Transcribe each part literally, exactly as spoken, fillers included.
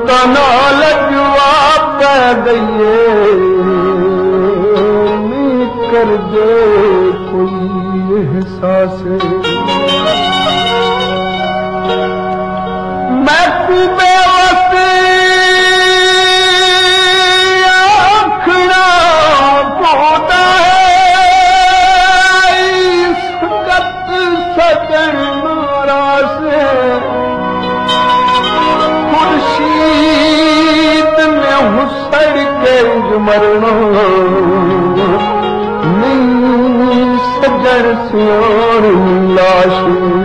नाल जवाब कह दइए नहीं कर दे कोई एहसास मैं तू बेवसी आखना पोता है इसकत सजन मारा से हुसड़ के मरणो नहीं सजन सियोर लाश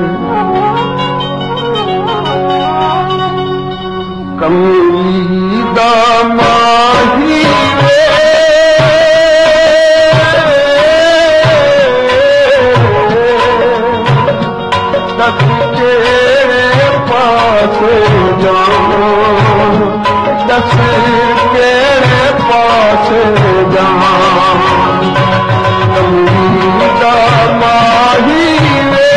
कमली दा माही वे दस तेरे पास जाऊं दस तेरे पास जाऊं कमली दा माही वे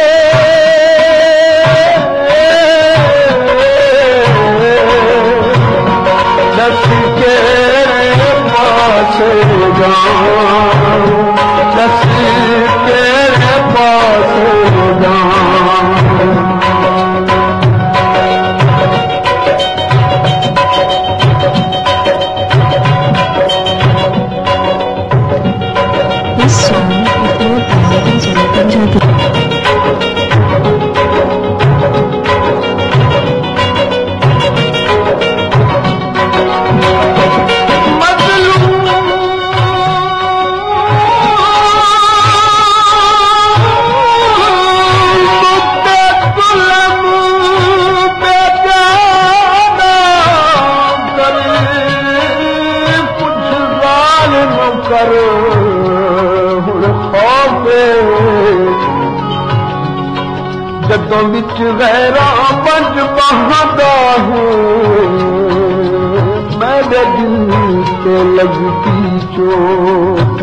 दस तेरे पास जाऊं दस तेरे पास जाऊं जदों विच गैरा पंज बहादा हूँ मेरे दिल पे लगती चोट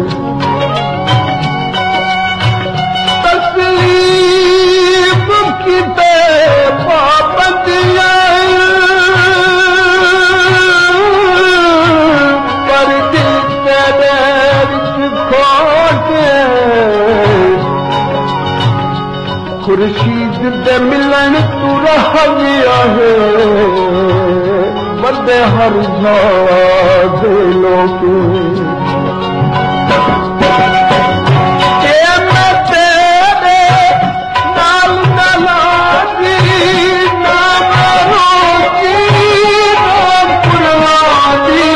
तकलीफ की ते पाबंदियां पर दिल तेरे विच खोटे खुर्शीद दे मिलन तू रह गया है बड़े हर दे लोग मैं तेरे नाल नालाजी ना रोकी ना पुरवादी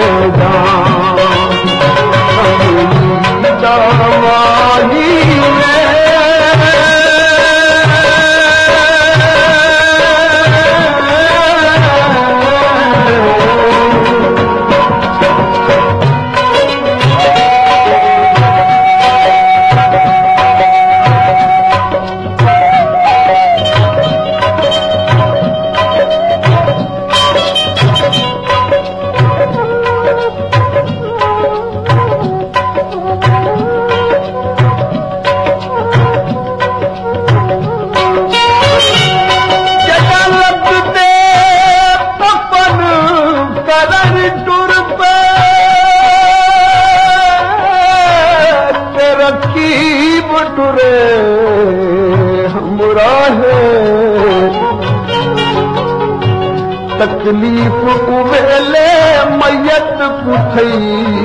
दामाही तकलीफ़ उवेले मैयत पुठई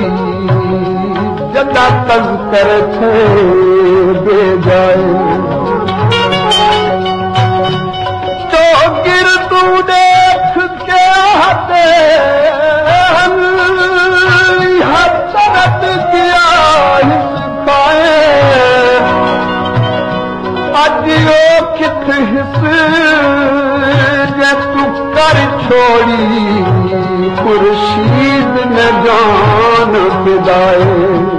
जदा तज़कर थे बेजाए तो गिर तू देख के हते हसरत किया हिस्साए अजियो किथ हिस तू कर छोड़ी खुर्शीद न जान फिदाए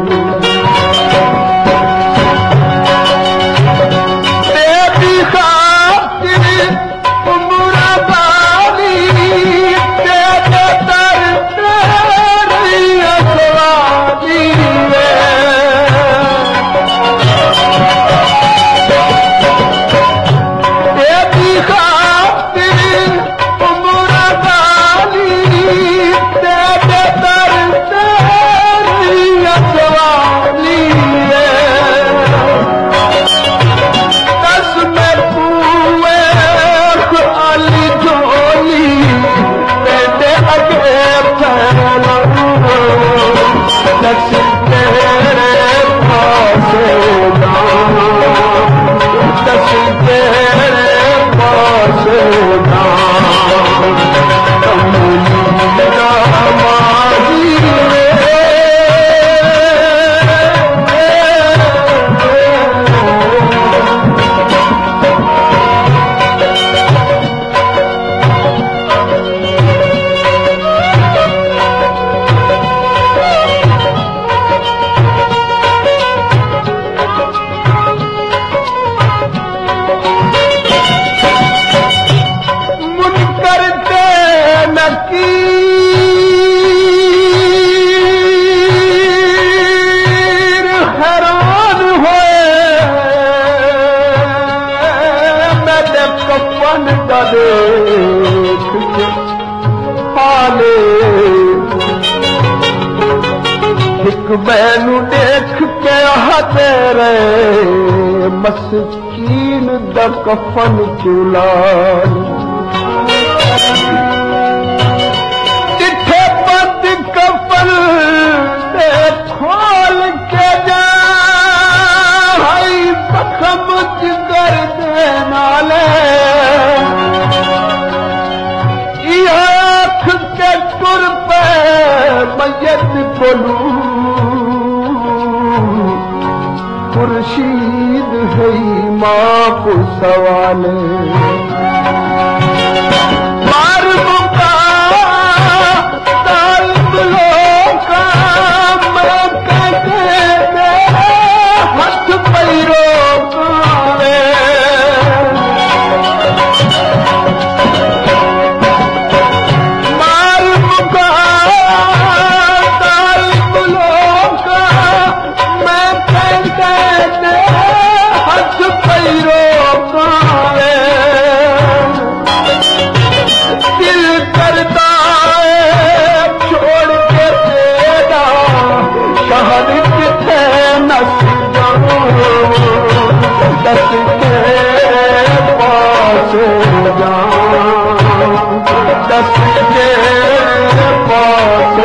तेरी खातिर उम्र दारी तेरे दर तेरी असवारी तेरी खातिर मैनू देख के तेरे मस्कीन दा कफन चुला जिथे बंद कफन दे खोल के जा जखम जिगर दे नाले आँख के टुर पे मैयत कोलू खुर्शीद है माँ को सवाले मार मुका तालिब लोका मैं कहते दे हथ पैरो कावे मार मुका तालिब लोका मैं कहते हथ पैरो कावे दिल करता है छोड़ के तेरा शहर किथे नस जाऊं दस के पास जाऊं दस के पास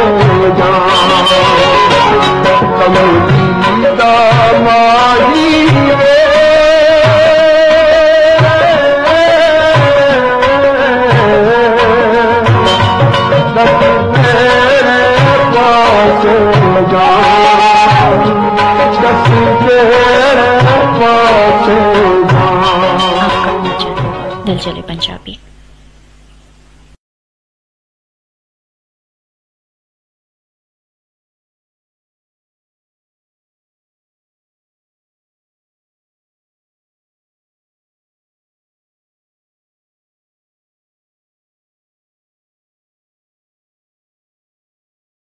जाऊं कमली दामाही रे दस तेरे शोभा। आपका अपना चैनल दिलजले पंजाबी।